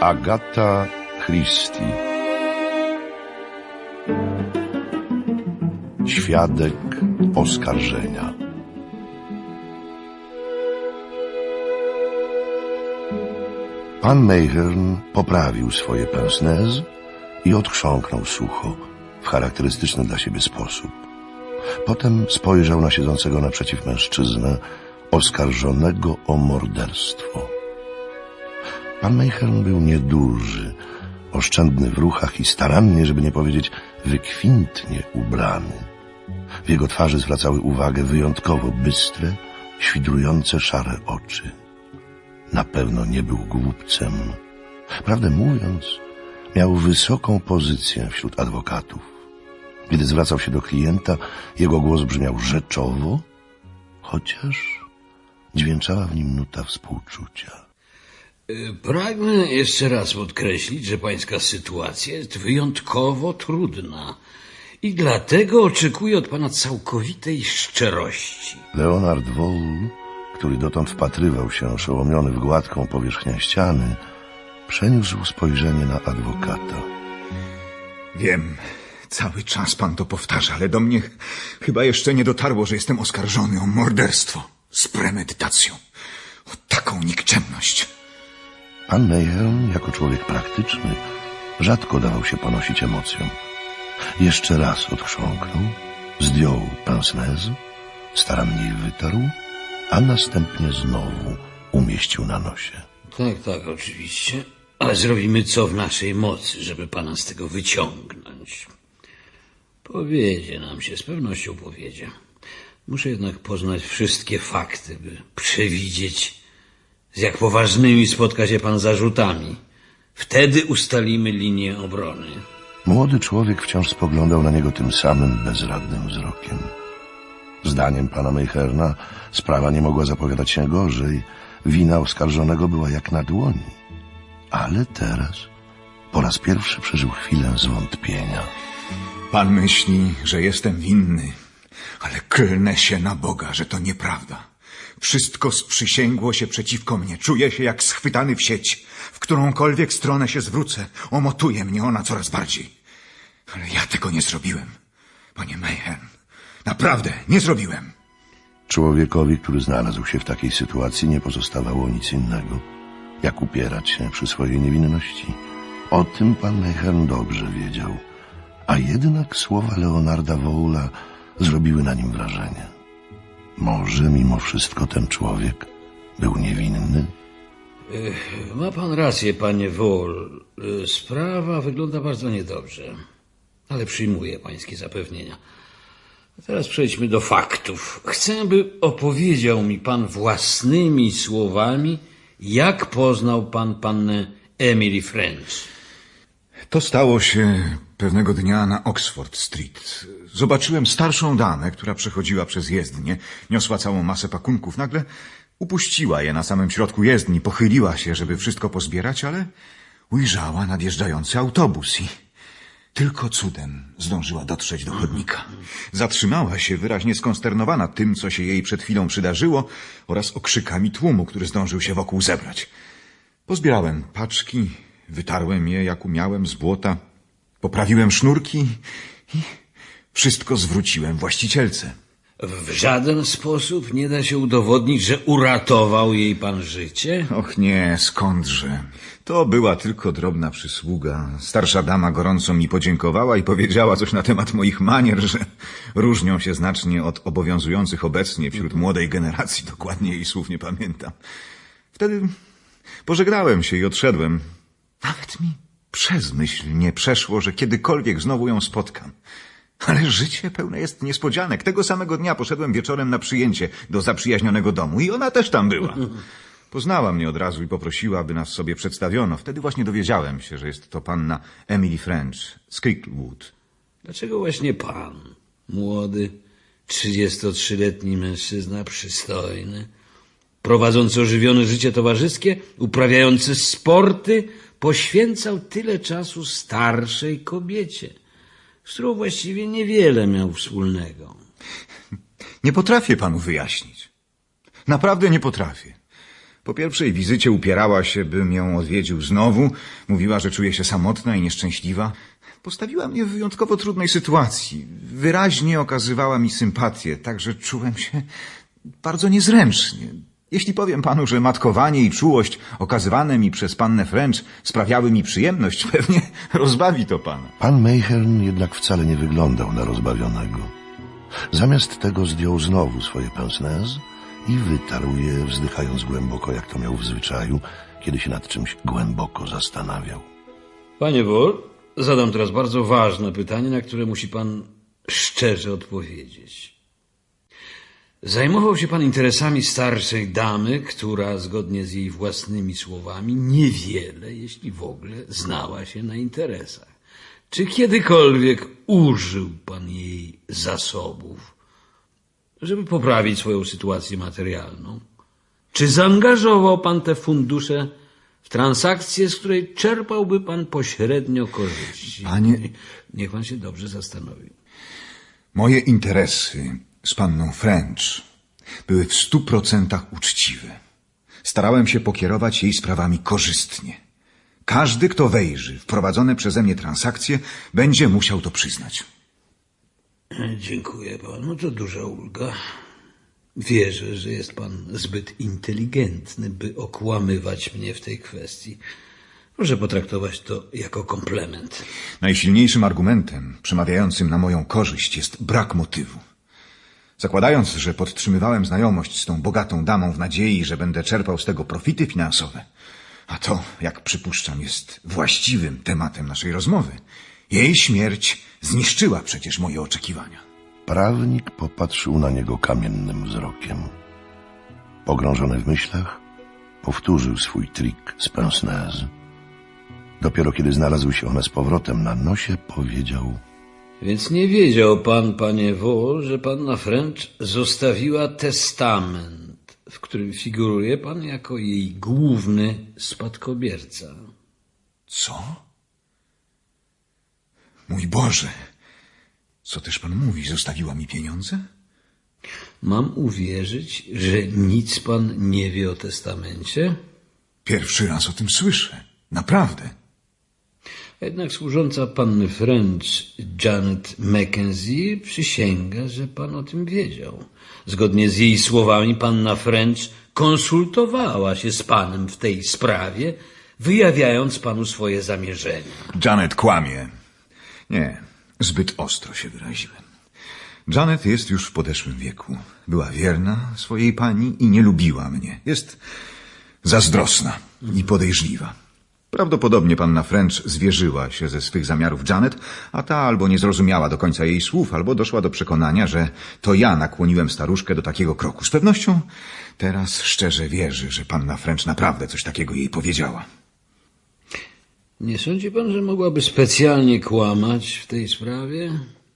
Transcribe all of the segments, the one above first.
Agata Christie. Świadek oskarżenia. Pan Mayhern poprawił swoje pince-nez i odchrząknął sucho w charakterystyczny dla siebie sposób. Potem spojrzał na siedzącego naprzeciw mężczyznę oskarżonego o morderstwo. Pan Mayhern był nieduży, oszczędny w ruchach i starannie, żeby nie powiedzieć wykwintnie ubrany. W jego twarzy zwracały uwagę wyjątkowo bystre, świdrujące szare oczy. Na pewno nie był głupcem. Prawdę mówiąc, miał wysoką pozycję wśród adwokatów. Kiedy zwracał się do klienta, jego głos brzmiał rzeczowo, chociaż dźwięczała w nim nuta współczucia. Pragnę jeszcze raz podkreślić, że pańska sytuacja jest wyjątkowo trudna i dlatego oczekuję od pana całkowitej szczerości. Leonard Wohl, który dotąd wpatrywał się oszołomiony w gładką powierzchnię ściany, przeniósł spojrzenie na adwokata. Wiem, cały czas pan to powtarza, ale do mnie chyba jeszcze nie dotarło, że jestem oskarżony o morderstwo z premedytacją. O taką nikczemność. Pan Mayhern, jako człowiek praktyczny, rzadko dawał się ponosić emocjom. Jeszcze raz odchrząknął, zdjął pince-nez, starannie je wytarł, a następnie znowu umieścił na nosie. Tak, oczywiście. Ale zrobimy co w naszej mocy, żeby pana z tego wyciągnąć. Powiedzie nam się, z pewnością powiedzie. Muszę jednak poznać wszystkie fakty, by przewidzieć, z jak poważnymi spotka się pan z zarzutami. Wtedy ustalimy linię obrony. Młody człowiek wciąż spoglądał na niego tym samym bezradnym wzrokiem. Zdaniem pana Mayherna sprawa nie mogła zapowiadać się gorzej. Wina oskarżonego była jak na dłoni. Ale teraz po raz pierwszy przeżył chwilę zwątpienia. Pan myśli, że jestem winny, ale klnę się na Boga, że to nieprawda. Wszystko sprzysięgło się przeciwko mnie. Czuję się jak schwytany w sieć. W którąkolwiek stronę się zwrócę, omotuje mnie ona coraz bardziej. Ale ja tego nie zrobiłem. Panie Mayhern, naprawdę nie zrobiłem. Człowiekowi, który znalazł się w takiej sytuacji, nie pozostawało nic innego, jak upierać się przy swojej niewinności. O tym pan Mayhern dobrze wiedział, a jednak słowa Leonarda Wohla zrobiły na nim wrażenie. Może mimo wszystko ten człowiek był niewinny? Ma pan rację, panie Wohl. Sprawa wygląda bardzo niedobrze, ale przyjmuję pańskie zapewnienia. A teraz przejdźmy do faktów. Chcę, by opowiedział mi pan własnymi słowami, jak poznał pan pannę Emily French. To stało się pewnego dnia na Oxford Street. Zobaczyłem starszą damę, która przechodziła przez jezdnię, niosła całą masę pakunków. Nagle upuściła je na samym środku jezdni, pochyliła się, żeby wszystko pozbierać, ale ujrzała nadjeżdżający autobus i tylko cudem zdążyła dotrzeć do chodnika. Zatrzymała się, wyraźnie skonsternowana tym, co się jej przed chwilą przydarzyło oraz okrzykami tłumu, który zdążył się wokół zebrać. Pozbierałem paczki, wytarłem je jak umiałem z błota, poprawiłem sznurki i wszystko zwróciłem właścicielce. W żaden sposób nie da się udowodnić, że uratował jej pan życie? Och nie, skądże. To była tylko drobna przysługa. Starsza dama gorąco mi podziękowała i powiedziała coś na temat moich manier, że różnią się znacznie od obowiązujących obecnie wśród młodej generacji. Dokładnie jej słów nie pamiętam. Wtedy pożegnałem się i odszedłem. Nawet mi przez myśl nie przeszło, że kiedykolwiek znowu ją spotkam. Ale życie pełne jest niespodzianek. Tego samego dnia poszedłem wieczorem na przyjęcie do zaprzyjaźnionego domu i ona też tam była. Poznała mnie od razu i poprosiła, by nas sobie przedstawiono. Wtedy właśnie dowiedziałem się, że jest to panna Emily French z Cricklewood. Dlaczego właśnie pan, młody, 33-letni mężczyzna, przystojny, prowadzący ożywione życie towarzyskie, uprawiający sporty, poświęcał tyle czasu starszej kobiecie, z którą właściwie niewiele miał wspólnego? Nie potrafię panu wyjaśnić. Naprawdę nie potrafię. Po pierwszej wizycie upierała się, bym ją odwiedził znowu. Mówiła, że czuje się samotna i nieszczęśliwa. Postawiła mnie w wyjątkowo trudnej sytuacji. Wyraźnie okazywała mi sympatię, tak że czułem się bardzo niezręcznie. Jeśli powiem panu, że matkowanie i czułość okazywane mi przez pannę French sprawiały mi przyjemność, pewnie rozbawi to pana. Pan Mayhern jednak wcale nie wyglądał na rozbawionego. Zamiast tego zdjął znowu swoje pince-nez i wytarł je, wzdychając głęboko, jak to miał w zwyczaju, kiedy się nad czymś głęboko zastanawiał. Panie Wol, zadam teraz bardzo ważne pytanie, na które musi pan szczerze odpowiedzieć. Zajmował się pan interesami starszej damy, która, zgodnie z jej własnymi słowami, niewiele, jeśli w ogóle, znała się na interesach. Czy kiedykolwiek użył pan jej zasobów, żeby poprawić swoją sytuację materialną? Czy zaangażował pan te fundusze w transakcję, z której czerpałby pan pośrednio korzyści? Panie... Niech pan się dobrze zastanowi. Moje interesy z panną French były w 100% uczciwe. Starałem się pokierować jej sprawami korzystnie. Każdy, kto wejrzy w prowadzone przeze mnie transakcje, będzie musiał to przyznać. Dziękuję panu, to duża ulga. Wierzę, że jest pan zbyt inteligentny, by okłamywać mnie w tej kwestii. Proszę potraktować to jako komplement. Najsilniejszym argumentem przemawiającym na moją korzyść jest brak motywu. Zakładając, że podtrzymywałem znajomość z tą bogatą damą w nadziei, że będę czerpał z tego profity finansowe, a to, jak przypuszczam, jest właściwym tematem naszej rozmowy, jej śmierć zniszczyła przecież moje oczekiwania. Prawnik popatrzył na niego kamiennym wzrokiem. Pogrążony w myślach, powtórzył swój trik z pince-nez. Dopiero kiedy znalazły się one z powrotem na nosie, powiedział: Więc nie wiedział pan, panie Wol, że panna French zostawiła testament, w którym figuruje pan jako jej główny spadkobierca. Co? Mój Boże! Co też pan mówi? Zostawiła mi pieniądze? Mam uwierzyć, że nic pan nie wie o testamencie? Pierwszy raz o tym słyszę. Naprawdę. Jednak służąca panny French, Janet Mackenzie, przysięga, że pan o tym wiedział. Zgodnie z jej słowami panna French konsultowała się z panem w tej sprawie, wyjawiając panu swoje zamierzenia. Janet kłamie. Nie, zbyt ostro się wyraziłem. Janet jest już w podeszłym wieku. Była wierna swojej pani i nie lubiła mnie. Jest zazdrosna i podejrzliwa. Prawdopodobnie panna French zwierzyła się ze swych zamiarów Janet, a ta albo nie zrozumiała do końca jej słów, albo doszła do przekonania, że to ja nakłoniłem staruszkę do takiego kroku. Z pewnością teraz szczerze wierzy, że panna French naprawdę coś takiego jej powiedziała. Nie sądzi pan, że mogłaby specjalnie kłamać w tej sprawie?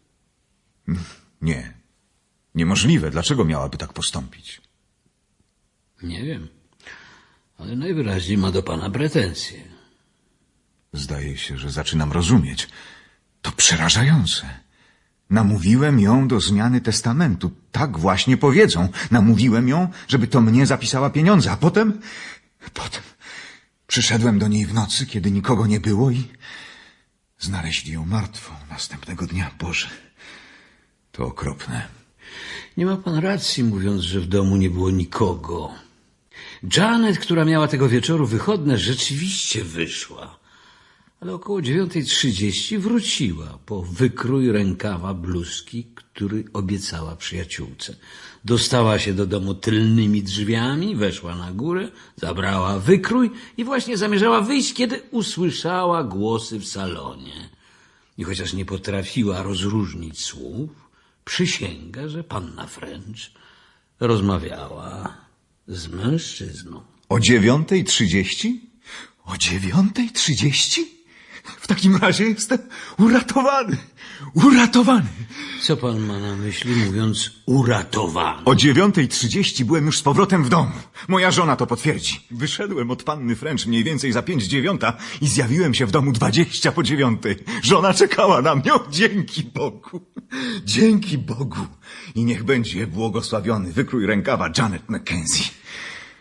Nie. Niemożliwe. Dlaczego miałaby tak postąpić? Nie wiem, ale najwyraźniej ma do pana pretensje. Zdaje się, że zaczynam rozumieć. To przerażające. Namówiłem ją do zmiany testamentu. Tak właśnie powiedzą. Namówiłem ją, żeby to mnie zapisała pieniądze, a potem przyszedłem do niej w nocy, kiedy nikogo nie było i znaleźli ją martwą następnego dnia. Boże, to okropne. Nie ma pan racji, mówiąc, że w domu nie było nikogo. Janet, która miała tego wieczoru wychodne, rzeczywiście wyszła. Ale około 9:30 wróciła po wykrój rękawa bluzki, który obiecała przyjaciółce. Dostała się do domu tylnymi drzwiami, weszła na górę, zabrała wykrój i właśnie zamierzała wyjść, kiedy usłyszała głosy w salonie. I chociaż nie potrafiła rozróżnić słów, przysięga, że panna French rozmawiała z mężczyzną. O 9:30? O 9:30? W takim razie jestem uratowany. Uratowany. Co pan ma na myśli, mówiąc uratowany? O 9:30 byłem już z powrotem w domu. Moja żona to potwierdzi. Wyszedłem od panny French mniej więcej za 8:55 i zjawiłem się w domu 9:20. Żona czekała na mnie. O, dzięki Bogu. Dzięki Bogu. I niech będzie błogosławiony wykrój rękawa Janet Mackenzie.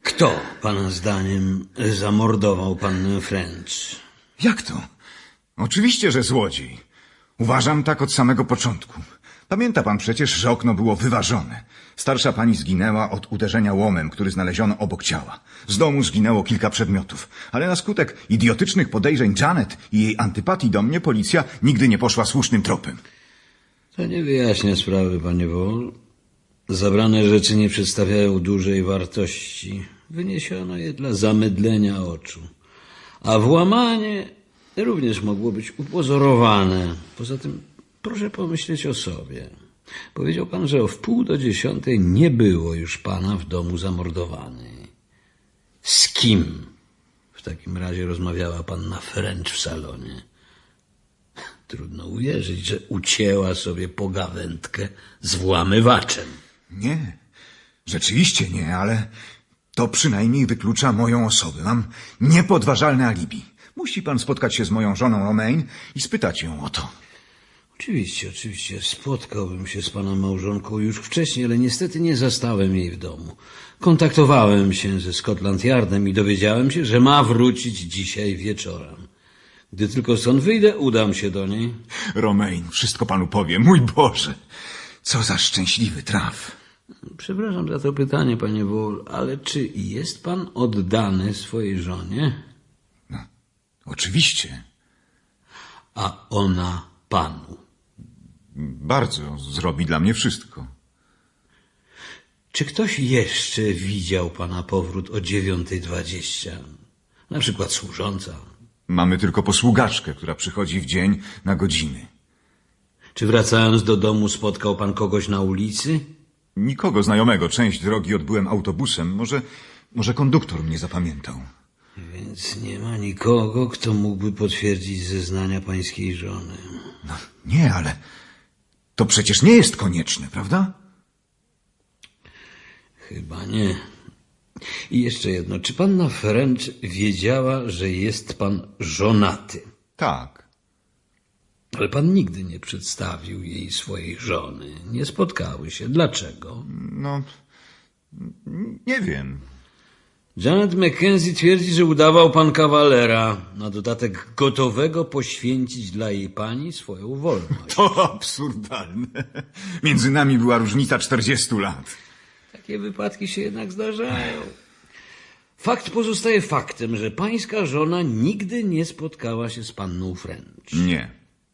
Kto, pana zdaniem, zamordował pannę French? Jak to? Oczywiście, że złodziej. Uważam tak od samego początku. Pamięta pan przecież, że okno było wyważone. Starsza pani zginęła od uderzenia łomem, który znaleziono obok ciała. Z domu zginęło kilka przedmiotów, ale na skutek idiotycznych podejrzeń Janet i jej antypatii do mnie policja nigdy nie poszła słusznym tropem. To nie wyjaśnia sprawy, panie Wall. Zabrane rzeczy nie przedstawiają dużej wartości. Wyniesiono je dla zamydlenia oczu. A włamanie również mogło być upozorowane. Poza tym proszę pomyśleć o sobie. Powiedział pan, że o 9:30 nie było już pana w domu zamordowanej. Z kim w takim razie rozmawiała panna French w salonie? Trudno uwierzyć, że ucięła sobie pogawędkę z włamywaczem. Nie, rzeczywiście nie, ale to przynajmniej wyklucza moją osobę. Mam niepodważalne alibi. Musi pan spotkać się z moją żoną Romaine i spytać ją o to. Oczywiście. Spotkałbym się z pana małżonką już wcześniej, ale niestety nie zastałem jej w domu. Kontaktowałem się ze Scotland Yardem i dowiedziałem się, że ma wrócić dzisiaj wieczorem. Gdy tylko stąd wyjdę, udam się do niej. Romaine, wszystko panu powiem. Mój Boże, co za szczęśliwy traf. Przepraszam za to pytanie, panie Wall, ale czy jest pan oddany swojej żonie? No, oczywiście. A ona panu? Bardzo zrobi dla mnie wszystko. Czy ktoś jeszcze widział pana powrót o 9:20? Na przykład służąca? Mamy tylko posługaczkę, która przychodzi w dzień na godziny. Czy wracając do domu spotkał pan kogoś na ulicy? Nikogo znajomego. Część drogi odbyłem autobusem. Może konduktor mnie zapamiętał. Więc nie ma nikogo, kto mógłby potwierdzić zeznania pańskiej żony. No, nie, ale to przecież nie jest konieczne, prawda? Chyba nie. I jeszcze jedno. Czy panna French wiedziała, że jest pan żonaty? Tak. Ale pan nigdy nie przedstawił jej swojej żony. Nie spotkały się. Dlaczego? No, nie wiem. Janet Mackenzie twierdzi, że udawał pan kawalera, na dodatek gotowego poświęcić dla jej pani swoją wolność. To absurdalne. Między nami była różnica 40 lat. Takie wypadki się jednak zdarzają. Fakt pozostaje faktem, że pańska żona nigdy nie spotkała się z panną French. Nie.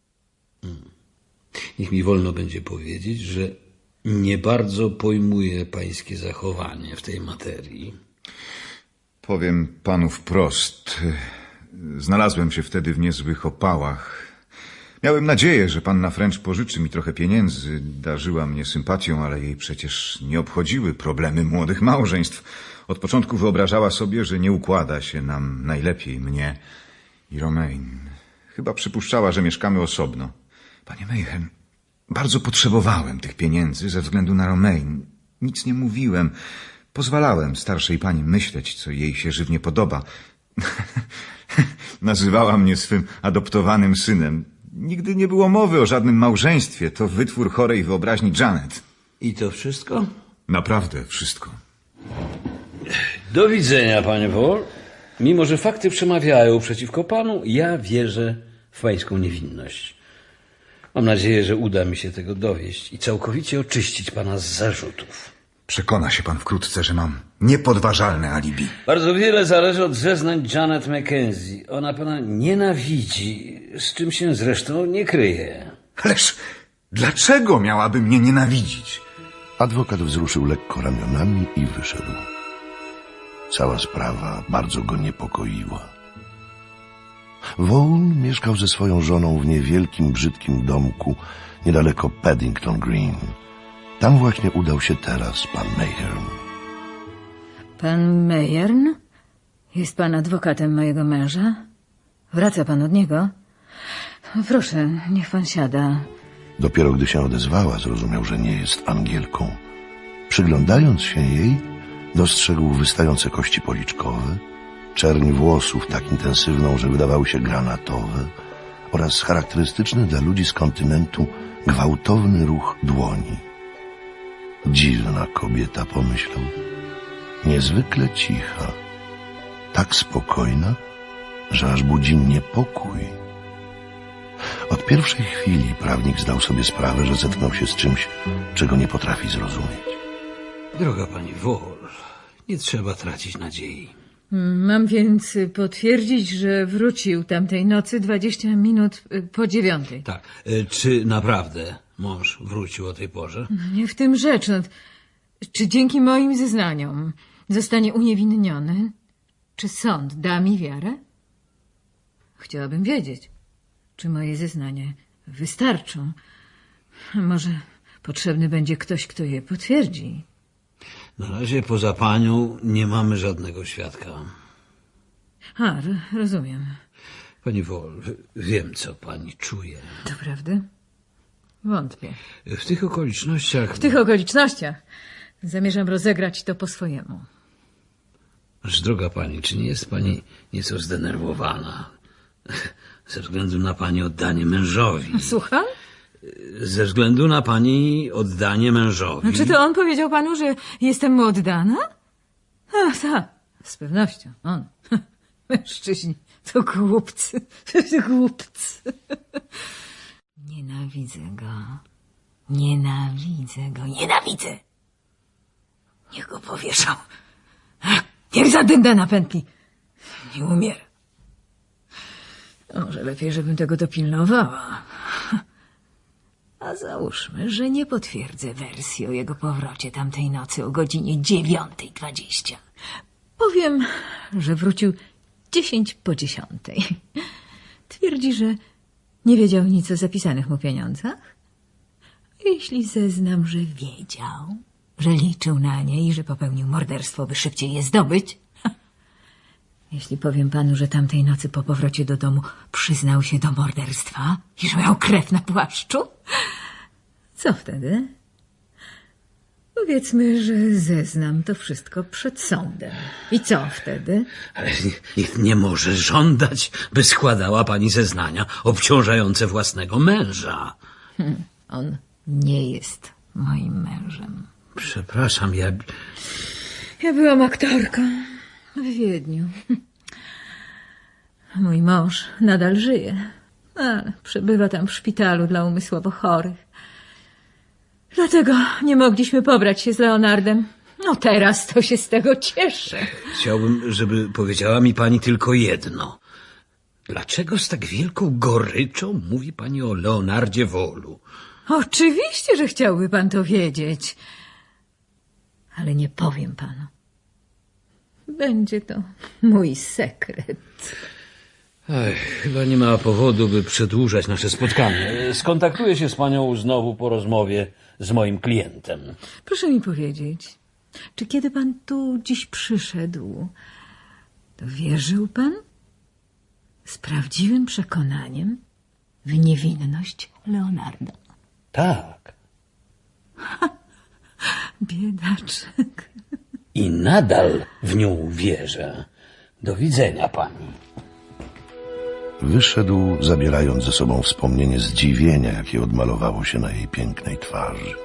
Niech mi wolno będzie powiedzieć, że nie bardzo pojmuję pańskie zachowanie w tej materii. Powiem panu wprost. Znalazłem się wtedy w niezłych opałach. Miałem nadzieję, że panna French pożyczy mi trochę pieniędzy. Darzyła mnie sympatią, ale jej przecież nie obchodziły problemy młodych małżeństw. Od początku wyobrażała sobie, że nie układa się nam najlepiej, mnie i Romaine. Chyba przypuszczała, że mieszkamy osobno. Panie Mayhem, bardzo potrzebowałem tych pieniędzy ze względu na Romaine. Nic nie mówiłem. Pozwalałem starszej pani myśleć, co jej się żywnie podoba. Nazywała mnie swym adoptowanym synem. Nigdy nie było mowy o żadnym małżeństwie. To wytwór chorej wyobraźni Janet. I to wszystko? Naprawdę wszystko. Do widzenia, panie Wall. Mimo że fakty przemawiają przeciwko panu, ja wierzę w pańską niewinność. Mam nadzieję, że uda mi się tego dowieść i całkowicie oczyścić pana z zarzutów. Przekona się pan wkrótce, że mam niepodważalne alibi. Bardzo wiele zależy od zeznań Janet Mackenzie. Ona pana nienawidzi, z czym się zresztą nie kryje. Ależ dlaczego miałaby mnie nienawidzić? Adwokat wzruszył lekko ramionami i wyszedł. Cała sprawa bardzo go niepokoiła. Vaughan mieszkał ze swoją żoną w niewielkim, brzydkim domku niedaleko Paddington Green. Tam właśnie udał się teraz pan Mayern. Pan Mayern? Jest pan adwokatem mojego męża? Wraca pan od niego? Proszę, niech pan siada. Dopiero gdy się odezwała, zrozumiał, że nie jest Angielką. Przyglądając się jej, dostrzegł wystające kości policzkowe, czerń włosów tak intensywną, że wydawały się granatowe oraz charakterystyczny dla ludzi z kontynentu gwałtowny ruch dłoni. Dziwna kobieta, pomyślał. niezwykle cicha, tak spokojna, że aż budzi niepokój. Od pierwszej chwili prawnik zdał sobie sprawę, że zetknął się z czymś, czego nie potrafi zrozumieć. Droga pani Wol, nie trzeba tracić nadziei. Mam więc potwierdzić, że wrócił tamtej nocy 20 minut po 9. Tak, czy naprawdę mąż wrócił o tej porze? Nie w tym rzecz. No, czy dzięki moim zeznaniom zostanie uniewinniony? Czy sąd da mi wiarę? Chciałabym wiedzieć, czy moje zeznania wystarczą. Może potrzebny będzie ktoś, kto je potwierdzi. Na razie poza panią nie mamy żadnego świadka. Rozumiem. Pani Wol, wiem, co pani czuje. Doprawdy? Wątpię. W tych okolicznościach... W tych okolicznościach zamierzam rozegrać to po swojemu. Ależ, droga pani, czy nie jest pani nieco zdenerwowana ze względu na pani oddanie mężowi? Słucham? Ze względu na pani oddanie mężowi. No, czy to on powiedział panu, że jestem mu oddana? Tak, z pewnością. On. Mężczyźni to głupcy. Głupcy. Nienawidzę go. Nienawidzę. Niech go powieszą. Niech zadęda na pętli. Nie umiera. Może lepiej, żebym tego dopilnowała. A załóżmy, że nie potwierdzę wersji o jego powrocie tamtej nocy o godzinie 9:20. Powiem, że wrócił 10:10. Twierdzi, że nie wiedział nic o zapisanych mu pieniądzach. Jeśli zeznam, że wiedział, że liczył na nie i że popełnił morderstwo, by szybciej je zdobyć. Jeśli powiem panu, że tamtej nocy po powrocie do domu przyznał się do morderstwa i że miał krew na płaszczu, co wtedy? Powiedzmy, że zeznam to wszystko przed sądem. I co wtedy? Ale nikt nie może żądać, by składała pani zeznania obciążające własnego męża. On nie jest moim mężem. Przepraszam, Ja byłam aktorką w Wiedniu. Mój mąż nadal żyje, ale przebywa tam w szpitalu dla umysłowo chorych. Dlatego nie mogliśmy pobrać się z Leonardem. No teraz to się z tego cieszę. Chciałbym, żeby powiedziała mi pani tylko jedno. Dlaczego z tak wielką goryczą mówi pani o Leonardzie Wolu? Oczywiście, że chciałby pan to wiedzieć. Ale nie powiem panu. Będzie to mój sekret. Chyba nie ma powodu, by przedłużać nasze spotkanie. Skontaktuję się z panią znowu po rozmowie z moim klientem. Proszę mi powiedzieć, czy kiedy pan tu dziś przyszedł, to wierzył pan z prawdziwym przekonaniem w niewinność Leonarda? Tak. Biedaczek. I nadal w nią wierzę. Do widzenia pani. Wyszedł, zabierając ze sobą wspomnienie zdziwienia, jakie odmalowało się na jej pięknej twarzy.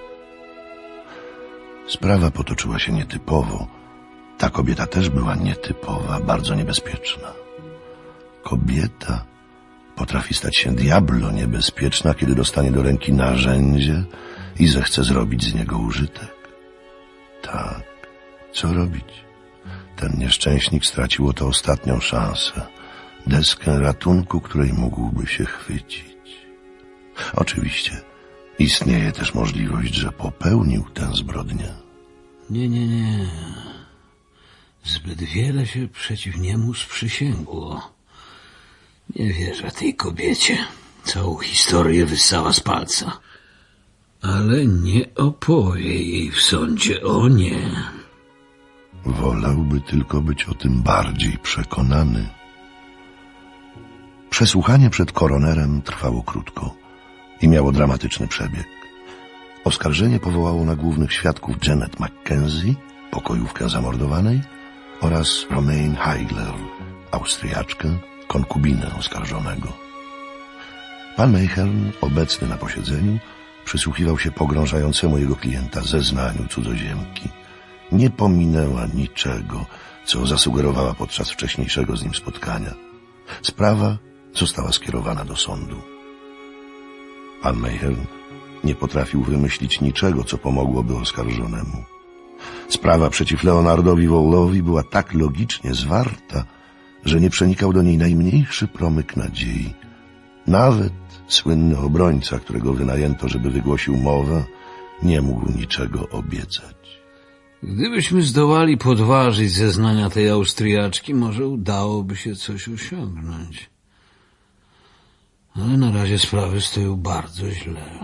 Sprawa potoczyła się nietypowo. Ta kobieta też była nietypowa, bardzo niebezpieczna. Kobieta potrafi stać się diablo niebezpieczna, kiedy dostanie do ręki narzędzie i zechce zrobić z niego użytek. Tak, co robić? Ten nieszczęśnik stracił oto ostatnią szansę. Deskę ratunku, której mógłby się chwycić. Oczywiście istnieje też możliwość, że popełnił tę zbrodnię. Nie. Zbyt wiele się przeciw niemu sprzysięgło. Nie wierzę tej kobiecie. Całą historię wyssała z palca. Ale nie opowie jej w sądzie, o nie. Wolałby tylko być o tym bardziej przekonany. Przesłuchanie przed koronerem trwało krótko i miało dramatyczny przebieg. Oskarżenie powołało na głównych świadków Janet Mackenzie, pokojówkę zamordowanej, oraz Romaine Heigler, Austriaczkę, konkubinę oskarżonego. Pan Mayhern, obecny na posiedzeniu, przysłuchiwał się pogrążającemu jego klienta zeznaniu cudzoziemki Nie pominęła niczego, co zasugerowała podczas wcześniejszego z nim spotkania. Sprawa została skierowana do sądu. Pan Mayhern nie potrafił wymyślić niczego, co pomogłoby oskarżonemu. Sprawa przeciw Leonardowi Vowlowi była tak logicznie zwarta, że nie przenikał do niej najmniejszy promyk nadziei. Nawet słynny obrońca, którego wynajęto, żeby wygłosił mowę, nie mógł niczego obiecać. Gdybyśmy zdołali podważyć zeznania tej Austriaczki, może udałoby się coś osiągnąć. Ale na razie sprawy stoją bardzo źle.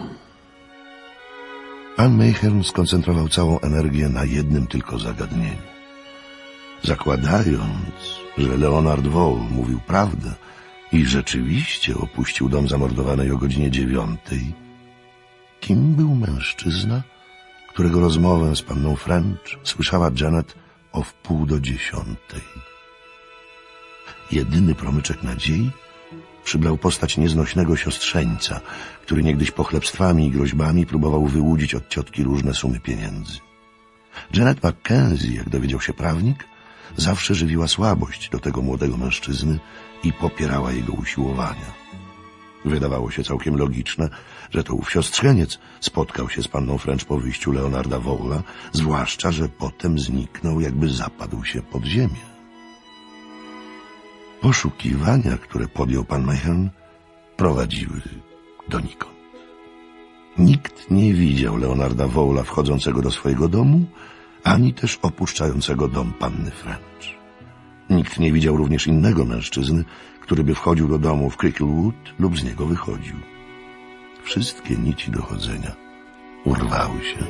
Pan Mayhern skoncentrował całą energię na jednym tylko zagadnieniu. Zakładając, że Leonard Vowl mówił prawdę i rzeczywiście opuścił dom zamordowanej o godzinie 9, kim był mężczyzna, którego rozmowę z panną French słyszała Janet o 9:30? Jedyny promyczek nadziei przybrał postać nieznośnego siostrzeńca, który niegdyś pochlebstwami i groźbami próbował wyłudzić od ciotki różne sumy pieniędzy. Janet Mackenzie, jak dowiedział się prawnik, zawsze żywiła słabość do tego młodego mężczyzny i popierała jego usiłowania. Wydawało się całkiem logiczne, że to ów siostrzeniec spotkał się z panną French po wyjściu Leonarda Vowla, zwłaszcza, że potem zniknął, jakby zapadł się pod ziemię. Poszukiwania, które podjął pan Mayhern, prowadziły donikąd. Nikt nie widział Leonarda Vowla wchodzącego do swojego domu, ani też opuszczającego dom panny French. Nikt nie widział również innego mężczyzny, który by wchodził do domu w Cricklewood lub z niego wychodził. Wszystkie nici dochodzenia urwały się.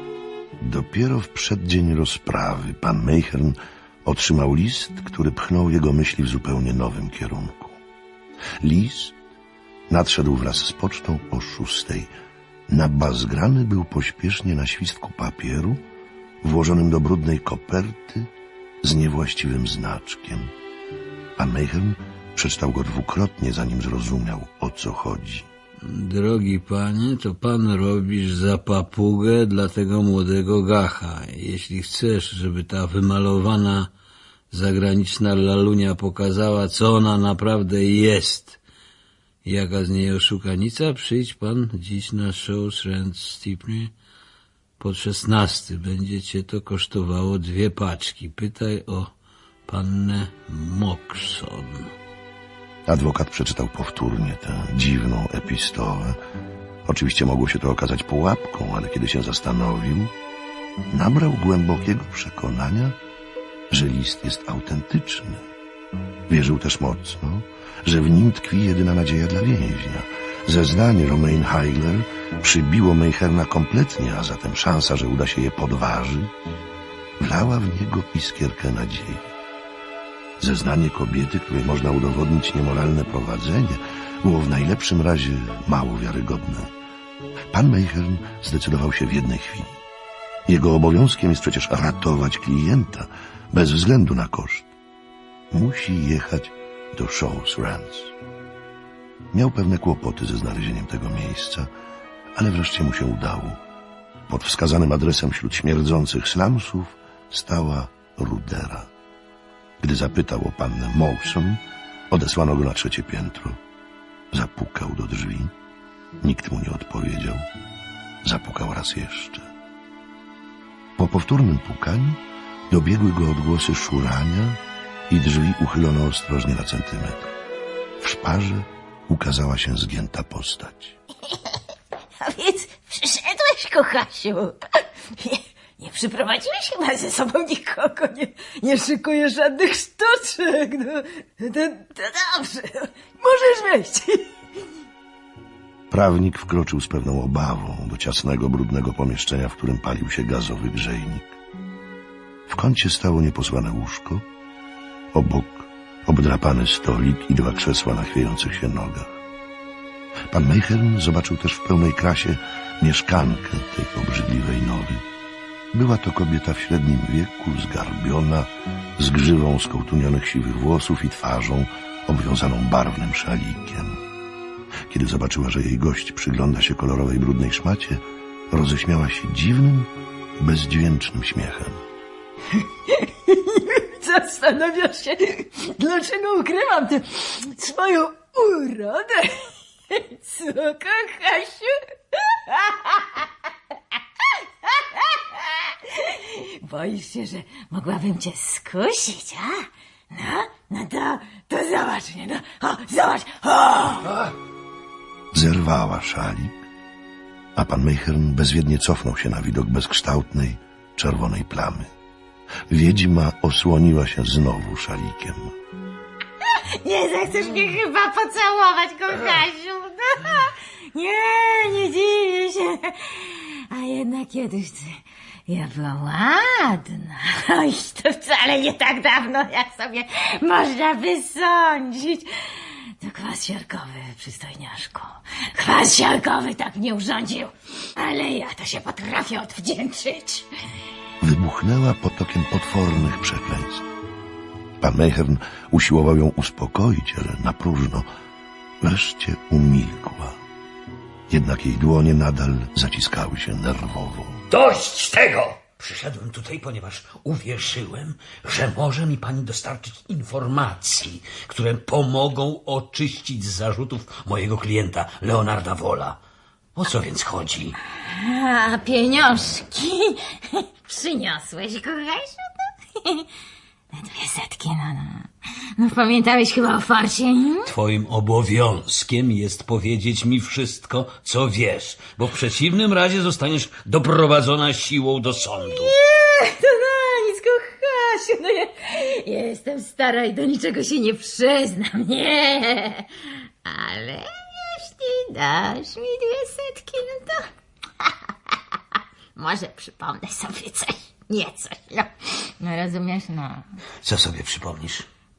Dopiero w przeddzień rozprawy pan Mayhern otrzymał list, który pchnął jego myśli w zupełnie nowym kierunku. List nadszedł wraz z pocztą o 6. Nabazgrany był pośpiesznie na świstku papieru, włożonym do brudnej koperty z niewłaściwym znaczkiem. Pan Mayhern przeczytał go dwukrotnie, zanim zrozumiał, o co chodzi. Drogi panie, to pan robisz za papugę dla tego młodego gacha. Jeśli chcesz, żeby ta wymalowana zagraniczna lalunia pokazała, co ona naprawdę jest, jaka z niej oszukanica, przyjdź pan dziś na show Rent Stepney pod 16. Będzie cię to kosztowało 2 paczki. Pytaj o pannę Moxon. Adwokat przeczytał powtórnie tę dziwną epistolę. Oczywiście mogło się to okazać pułapką, ale kiedy się zastanowił, nabrał głębokiego przekonania, że list jest autentyczny. Wierzył też mocno, że w nim tkwi jedyna nadzieja dla więźnia. Zeznanie Romaine Heigler przybiło Mayherna kompletnie, a zatem szansa, że uda się je podważyć, wlała w niego iskierkę nadziei. Zeznanie kobiety, której można udowodnić niemoralne prowadzenie, było w najlepszym razie mało wiarygodne. Pan Mayhern zdecydował się w jednej chwili. Jego obowiązkiem jest przecież ratować klienta, bez względu na koszt. Musi jechać do Shaw's Ranch. Miał pewne kłopoty ze znalezieniem tego miejsca, ale wreszcie mu się udało. Pod wskazanym adresem wśród śmierdzących slumsów stała rudera. Gdy zapytał o pannę Mawson, odesłano go na 3. piętro. Zapukał do drzwi. Nikt mu nie odpowiedział. Zapukał raz jeszcze. Po powtórnym pukaniu dobiegły go odgłosy szurania i drzwi uchylono ostrożnie na centymetr. W szparze ukazała się zgięta postać. A więc przyszedłeś, kochasiu. Nie przyprowadziłeś chyba ze sobą nikogo, nie szykujesz żadnych sztuczek. No, to dobrze, możesz wejść. Prawnik wkroczył z pewną obawą do ciasnego, brudnego pomieszczenia, w którym palił się gazowy grzejnik. W kącie stało nieposłane łóżko, obok obdrapany stolik i 2 krzesła na chwiejących się nogach. Pan Mayhern zobaczył też w pełnej krasie mieszkankę tej obrzydliwej nory. Była to kobieta w średnim wieku, zgarbiona, z grzywą skołtunionych siwych włosów i twarzą obwiązaną barwnym szalikiem. Kiedy zobaczyła, że jej gość przygląda się kolorowej, brudnej szmacie, roześmiała się dziwnym, bezdźwięcznym śmiechem. Zastanawiasz się, dlaczego ukrywam tę swoją urodę? Co, kochasiu? Boisz się, że mogłabym cię skusić, a? No to zobacz mnie, no. O, zobacz. O! Zerwała szalik, a pan Mayhern bezwiednie cofnął się na widok bezkształtnej, czerwonej plamy. Wiedźma osłoniła się znowu szalikiem. Nie zechcesz mnie chyba pocałować, kochasiu. No. Nie dziwię się. A jednak kiedyś ja była ładna. Oj, to wcale nie tak dawno, jak sobie można by sądzić. To kwas siarkowy, przystojniaszku. Kwas siarkowy tak mnie urządził. Ale ja to się potrafię odwdzięczyć. Wybuchnęła potokiem potwornych przekleństw. Pan Mayhern usiłował ją uspokoić, ale na próżno. Wreszcie umilkła. Jednak jej dłonie nadal zaciskały się nerwowo. Dość tego! Przyszedłem tutaj, ponieważ uwierzyłem, że może mi pani dostarczyć informacji, które pomogą oczyścić z zarzutów mojego klienta, Leonarda Wola. O co więc chodzi? A pieniążki przyniosłeś, kochasiu? No, 200, no. Pamiętałeś chyba o farcie? Twoim obowiązkiem jest powiedzieć mi wszystko, co wiesz, bo w przeciwnym razie zostaniesz doprowadzona siłą do sądu. Nie, to na nic, kochasiu. No ja jestem stara i do niczego się nie przyznam, nie. Ale jeśli dasz mi 200, no to może przypomnę sobie coś, niecoś, no. No rozumiesz, no. Co sobie przypomnisz?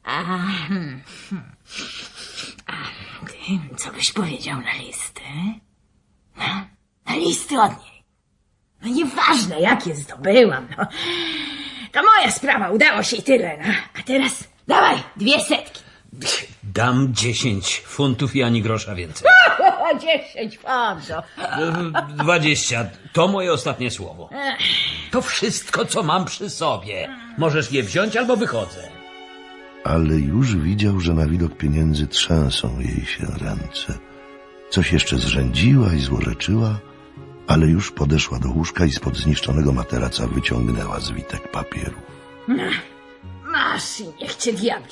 Ty, co byś powiedział na listy? No, na listy od niej. No nieważne, jakie zdobyłam, no. To moja sprawa, udało się i tyle, no. A teraz dawaj, 200. Dam 10 funtów i ani grosza więcej. 10 funtów. 20. To moje ostatnie słowo. To wszystko, co mam przy sobie. Możesz je wziąć albo wychodzę. Ale już widział, że na widok pieniędzy trzęsą jej się ręce. Coś jeszcze zrzędziła i złorzeczyła, ale już podeszła do łóżka i spod zniszczonego materaca wyciągnęła zwitek papierów. Masz i niech cię diabli.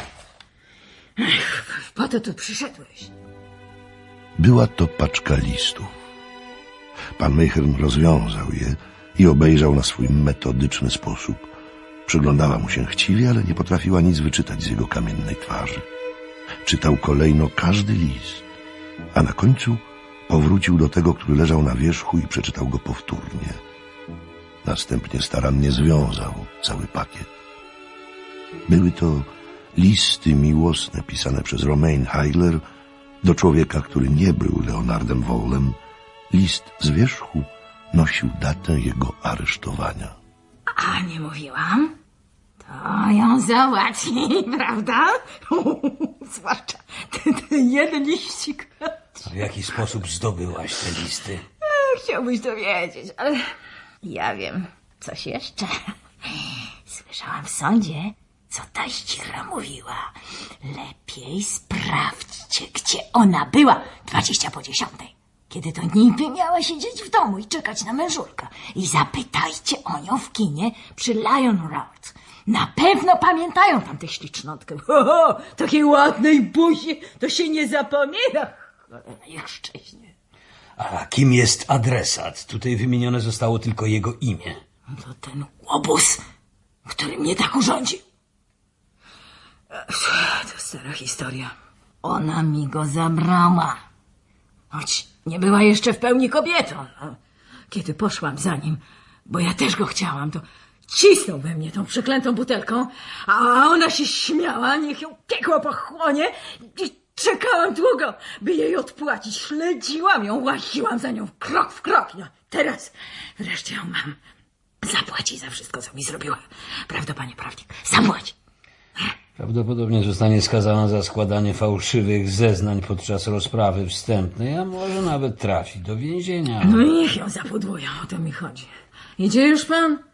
Po to tu przyszedłeś. Była to paczka listów. Pan Mayhern rozwiązał je i obejrzał na swój metodyczny sposób. Przyglądała mu się chciwie, ale nie potrafiła nic wyczytać z jego kamiennej twarzy. Czytał kolejno każdy list, a na końcu powrócił do tego, który leżał na wierzchu i przeczytał go powtórnie. Następnie starannie związał cały pakiet. Były to listy miłosne pisane przez Romain Heigler do człowieka, który nie był Leonardem Wollem. List z wierzchu nosił datę jego aresztowania. A nie mówiłam? To ją załatwi, prawda? Zwłaszcza ten jeden liścik. W jaki sposób zdobyłaś te listy? Chciałbyś to wiedzieć, ale ja wiem coś jeszcze. Słyszałam w sądzie, co ta ściera mówiła. Lepiej sprawdźcie, gdzie ona była 10:20. Kiedy to niby miała siedzieć w domu i czekać na mężurka. I zapytajcie o nią w kinie przy Lion Road. Na pewno pamiętają tamtę ślicznotkę. Takiej ładnej buzi to się nie zapomina. Jak szczęście. A kim jest adresat? Tutaj wymienione zostało tylko jego imię. To ten łobuz, który mnie tak urządził. To stara historia. Ona mi go zabrała. Choć nie była jeszcze w pełni kobietą. Kiedy poszłam za nim, bo ja też go chciałam, to cisnął we mnie tą przeklętą butelką, a ona się śmiała, niech ją piekło pochłonie. I czekałam długo, by jej odpłacić. Śledziłam ją, łaziłam za nią krok w krok. No, teraz wreszcie ją mam. Zapłaci za wszystko, co mi zrobiła. Prawda, panie prawnik? Zapłać. Prawdopodobnie zostanie skazana za składanie fałszywych zeznań podczas rozprawy wstępnej, a może nawet trafi do więzienia. No i niech ją zapudłują, o to mi chodzi. Idzie już pan?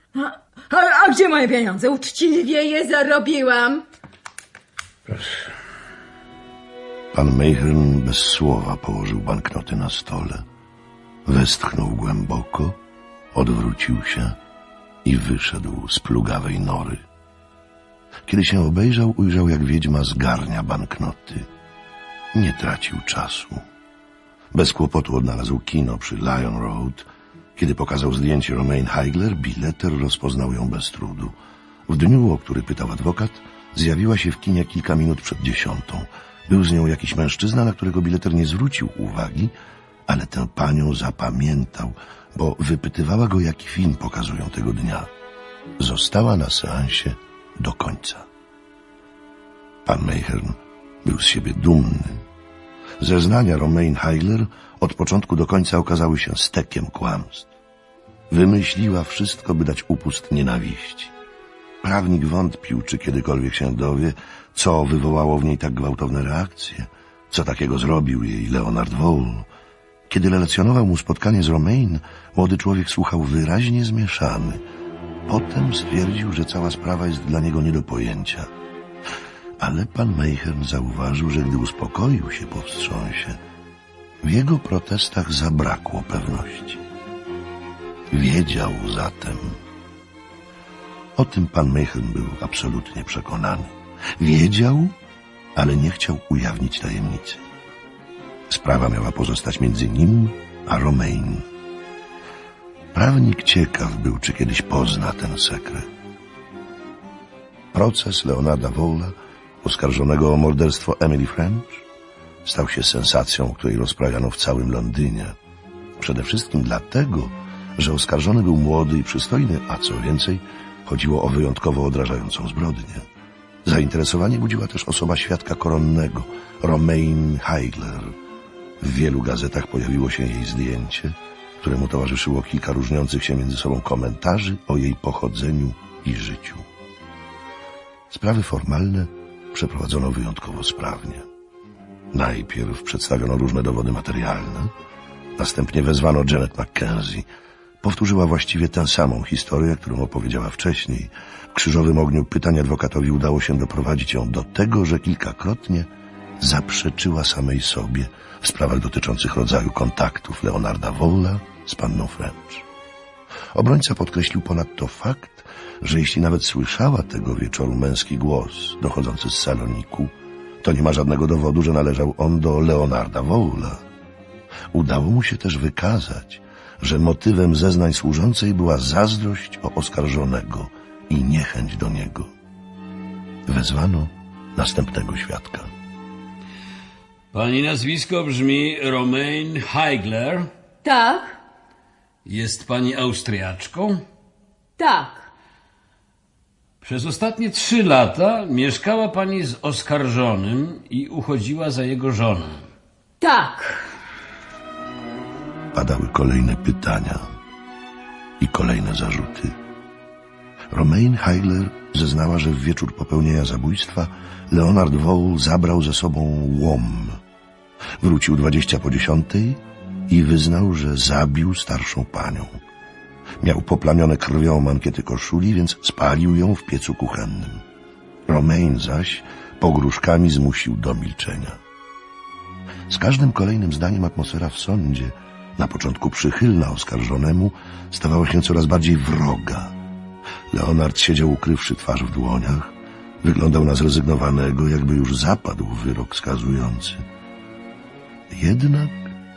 A gdzie moje pieniądze? Uczciwie je zarobiłam. Proszę. Pan Mayhern bez słowa położył banknoty na stole. Westchnął głęboko, odwrócił się i wyszedł z plugawej nory. Kiedy się obejrzał, ujrzał, jak wiedźma zgarnia banknoty. Nie tracił czasu. Bez kłopotu odnalazł kino przy Lion Road. Kiedy pokazał zdjęcie Romaine Heigler, bileter rozpoznał ją bez trudu. W dniu, o który pytał adwokat, zjawiła się w kinie kilka minut przed 10. Był z nią jakiś mężczyzna, na którego bileter nie zwrócił uwagi, ale tę panią zapamiętał, bo wypytywała go, jaki film pokazują tego dnia. Została na seansie do końca. Pan Mayhern był z siebie dumny. Zeznania Romaine Heigler od początku do końca okazały się stekiem kłamstw. Wymyśliła wszystko, by dać upust nienawiści. Prawnik wątpił, czy kiedykolwiek się dowie, co wywołało w niej tak gwałtowne reakcje, co takiego zrobił jej Leonard Vole. Kiedy relacjonował mu spotkanie z Romaine, młody człowiek słuchał wyraźnie zmieszany. Potem stwierdził, że cała sprawa jest dla niego nie do pojęcia. Ale pan Mayhern zauważył, że gdy uspokoił się po wstrząsie, w jego protestach zabrakło pewności. Wiedział zatem. O tym pan Mayhern był absolutnie przekonany. Wiedział, ale nie chciał ujawnić tajemnicy. Sprawa miała pozostać między nim a Romaine. Prawnik ciekaw był, czy kiedyś pozna ten sekret. Proces Leonarda Vole'a, oskarżonego o morderstwo Emily French, stał się sensacją, której rozprawiano w całym Londynie. Przede wszystkim dlatego, że oskarżony był młody i przystojny, a co więcej, chodziło o wyjątkowo odrażającą zbrodnię. Zainteresowanie budziła też osoba świadka koronnego, Romaine Heigler. W wielu gazetach pojawiło się jej zdjęcie, któremu towarzyszyło kilka różniących się między sobą komentarzy o jej pochodzeniu i życiu. Sprawy formalne przeprowadzono wyjątkowo sprawnie. Najpierw przedstawiono różne dowody materialne, następnie wezwano Janet Mackenzie. Powtórzyła właściwie tę samą historię, którą opowiedziała wcześniej. W krzyżowym ogniu pytań adwokatowi udało się doprowadzić ją do tego, że kilkakrotnie zaprzeczyła samej sobie w sprawach dotyczących rodzaju kontaktów Leonarda Vole'a z panną French. Obrońca podkreślił ponadto fakt, że jeśli nawet słyszała tego wieczoru męski głos dochodzący z saloniku, to nie ma żadnego dowodu, że należał on do Leonarda Vole'a. Udało mu się też wykazać, że motywem zeznań służącej była zazdrość o oskarżonego i niechęć do niego. Wezwano następnego świadka. Pani nazwisko brzmi Romaine Heigler. Tak, Jest pani Austriaczką? tak. Przez ostatnie 3 lata mieszkała pani z oskarżonym i uchodziła za jego żonę. Tak. Padały kolejne pytania i kolejne zarzuty. Romaine Heigler zeznała, że w wieczór popełnienia zabójstwa Leonard Vole zabrał ze sobą łom. Wrócił 20:10 i wyznał, że zabił starszą panią. Miał poplamione krwią mankiety koszuli, więc spalił ją w piecu kuchennym. Romaine zaś pogróżkami zmusił do milczenia. Z każdym kolejnym zdaniem atmosfera w sądzie, na początku przychylna oskarżonemu, stawała się coraz bardziej wroga. Leonard siedział ukrywszy twarz w dłoniach. Wyglądał na zrezygnowanego, jakby już zapadł wyrok skazujący. Jednak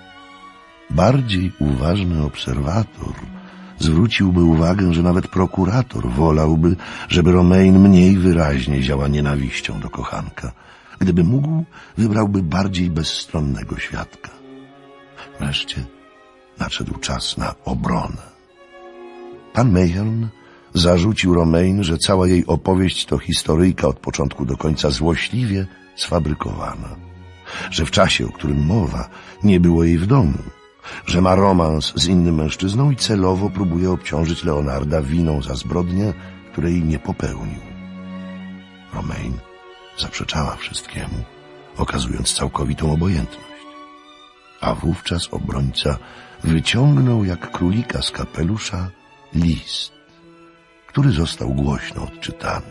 bardziej uważny obserwator zwróciłby uwagę, że nawet prokurator wolałby, żeby Romaine mniej wyraźnie ziała nienawiścią do kochanka. Gdyby mógł, wybrałby bardziej bezstronnego świadka. Wreszcie nadszedł czas na obronę. Pan Mayhern zarzucił Romaine, że cała jej opowieść to historyjka od początku do końca złośliwie sfabrykowana. Że w czasie, o którym mowa, nie było jej w domu. Że ma romans z innym mężczyzną i celowo próbuje obciążyć Leonarda winą za zbrodnię, której nie popełnił. Romaine zaprzeczała wszystkiemu, okazując całkowitą obojętność. A wówczas obrońca wyciągnął jak królika z kapelusza list. który został głośno odczytany.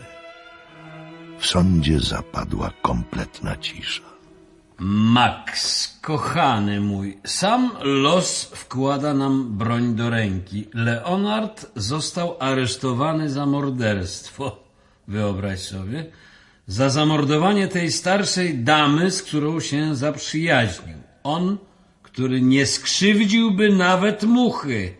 W sądzie zapadła kompletna cisza. Max, kochany mój, sam los wkłada nam broń do ręki. Leonard został aresztowany za morderstwo. Wyobraź sobie. Za zamordowanie tej starszej damy, z którą się zaprzyjaźnił. On, który nie skrzywdziłby nawet muchy.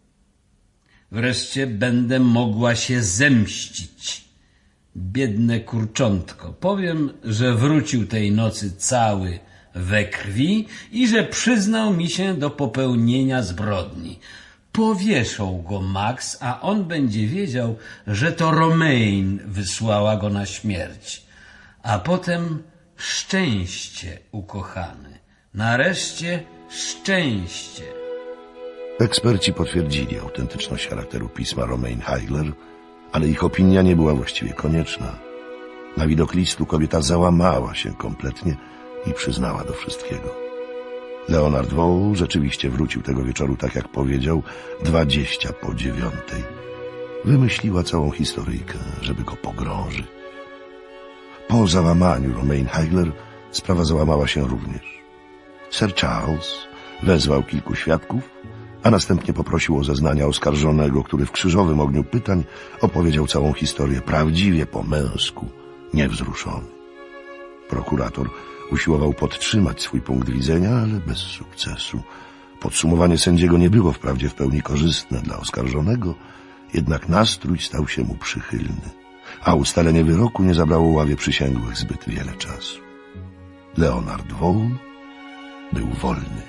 Wreszcie będę mogła się zemścić. Biedne kurczątko. Powiem, że wrócił tej nocy cały we krwi i że przyznał mi się do popełnienia zbrodni. Powieszą go Max, a on będzie wiedział, że to Romaine wysłała go na śmierć. A potem szczęście, ukochany. Nareszcie szczęście. Eksperci potwierdzili autentyczność charakteru pisma Romaine Heigler, ale ich opinia nie była właściwie konieczna. Na widok listu kobieta załamała się kompletnie i przyznała do wszystkiego. Leonard Wohl rzeczywiście wrócił tego wieczoru, tak jak powiedział, 8:20. Wymyśliła całą historyjkę, żeby go pogrążyć. Po załamaniu Romaine Heigler sprawa załamała się również. Sir Charles wezwał kilku świadków, a następnie poprosił o zeznania oskarżonego, który w krzyżowym ogniu pytań opowiedział całą historię prawdziwie po męsku, niewzruszony. Prokurator usiłował podtrzymać swój punkt widzenia, ale bez sukcesu. Podsumowanie sędziego nie było wprawdzie w pełni korzystne dla oskarżonego, jednak nastrój stał się mu przychylny, a ustalenie wyroku nie zabrało ławie przysięgłych zbyt wiele czasu. Leonard Wohl był wolny.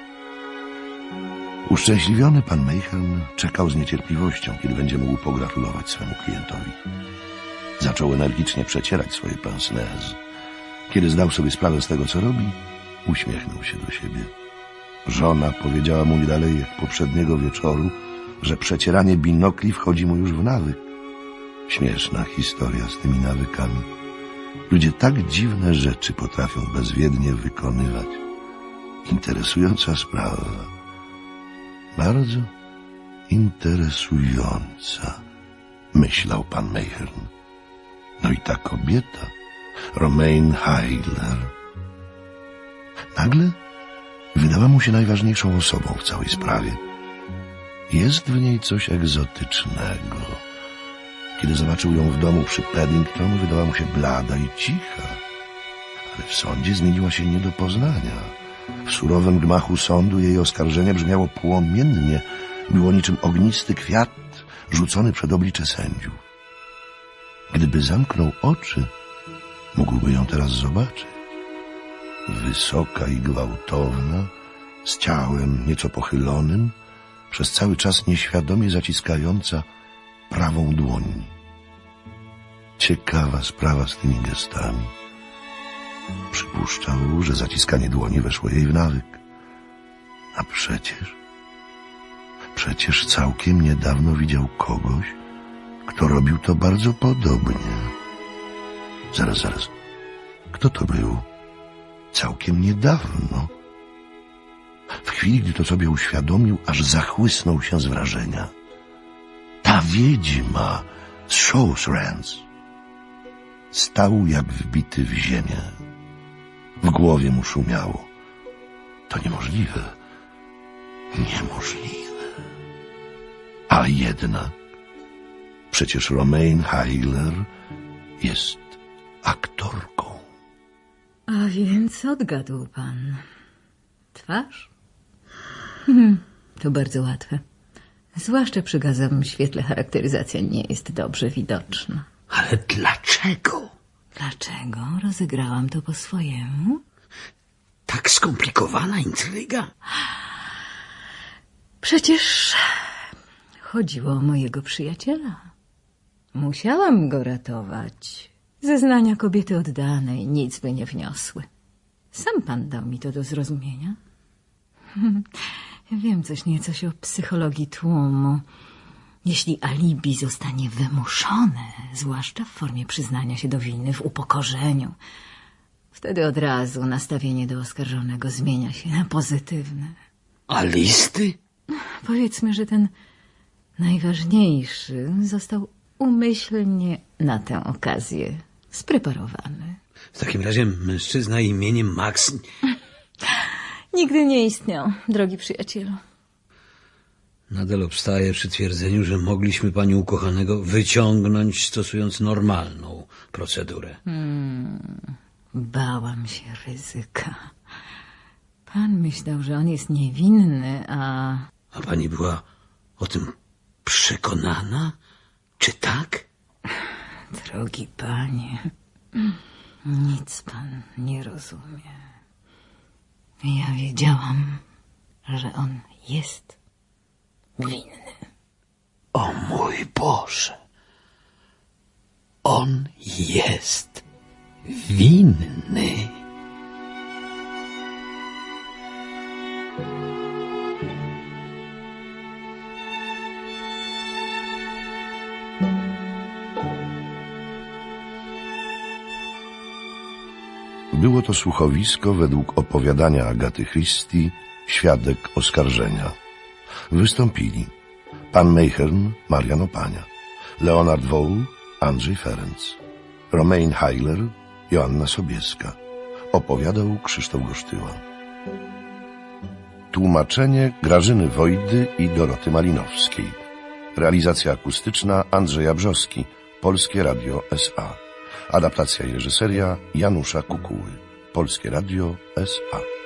Uszczęśliwiony pan Mayhem czekał z niecierpliwością, kiedy będzie mógł pogratulować swemu klientowi. Zaczął energicznie przecierać swoje pince nez. Kiedy zdał sobie sprawę z tego, co robi, uśmiechnął się do siebie. Żona powiedziała mu nie dalej jak poprzedniego wieczoru, że przecieranie binokli wchodzi mu już w nawyk. Śmieszna historia z tymi nawykami. Ludzie tak dziwne rzeczy potrafią bezwiednie wykonywać. Interesująca sprawa. Bardzo interesująca, myślał pan Mayhem. No i ta kobieta, Romaine Heigler, nagle wydała mu się najważniejszą osobą w całej sprawie. Jest w niej coś egzotycznego. Kiedy zobaczył ją w domu przy Paddington, wydała mu się blada i cicha, ale w sądzie zmieniła się nie do poznania. W surowym gmachu sądu jej oskarżenie brzmiało płomiennie, było niczym ognisty kwiat rzucony przed oblicze sędziów. Gdyby zamknął oczy, mógłby ją teraz zobaczyć. Wysoka i gwałtowna, z ciałem nieco pochylonym, przez cały czas nieświadomie zaciskająca prawą dłoń. Ciekawa sprawa z tymi gestami. Przypuszczał, że zaciskanie dłoni weszło jej w nawyk. A przecież całkiem niedawno widział kogoś, kto robił to bardzo podobnie. Zaraz. Kto to był? Całkiem niedawno. W chwili, gdy to sobie uświadomił, aż zachłysnął się z wrażenia. Ta wiedźma z Shaw's Ranch. Stał jak wbity w ziemię. W głowie mu szumiało. To niemożliwe. A jednak przecież Romaine Heigler jest aktorką. A więc odgadł pan. Twarz? To bardzo łatwe. Zwłaszcza przy gazowym świetle charakteryzacja nie jest dobrze widoczna. Ale dlaczego? Dlaczego rozegrałam to po swojemu? Tak skomplikowana intryga? Przecież chodziło o mojego przyjaciela. Musiałam go ratować. Zeznania kobiety oddanej nic by nie wniosły. Sam pan dał mi to do zrozumienia. Wiem coś nieco o psychologii tłumu. Jeśli alibi zostanie wymuszone, zwłaszcza w formie przyznania się do winy w upokorzeniu, wtedy od razu nastawienie do oskarżonego zmienia się na pozytywne. A listy? Powiedzmy, że ten najważniejszy został umyślnie na tę okazję spreparowany. W takim razie mężczyzna imieniem Max... Nigdy nie istniał, drogi przyjacielu. Nadal obstaje przy twierdzeniu, że mogliśmy pani ukochanego wyciągnąć, stosując normalną procedurę. Bałam się ryzyka. Pan myślał, że on jest niewinny, a... A pani była o tym przekonana? Czy tak? Drogi panie, nic pan nie rozumie. Ja wiedziałam, że on jest winny. O mój Boże! On jest winny. Było to słuchowisko według opowiadania Agaty Christie, świadek oskarżenia. Wystąpili pan Mayhern, Marian Opania, Leonard Woł, Andrzej Ferenc, Romain Heiler, Joanna Sobieska. Opowiadał Krzysztof Gosztyła. Tłumaczenie Grażyny Wojdy i Doroty Malinowskiej. Realizacja akustyczna Andrzeja Brzoski, Polskie Radio S.A. Adaptacja i reżyseria Janusza Kukuły, Polskie Radio S.A.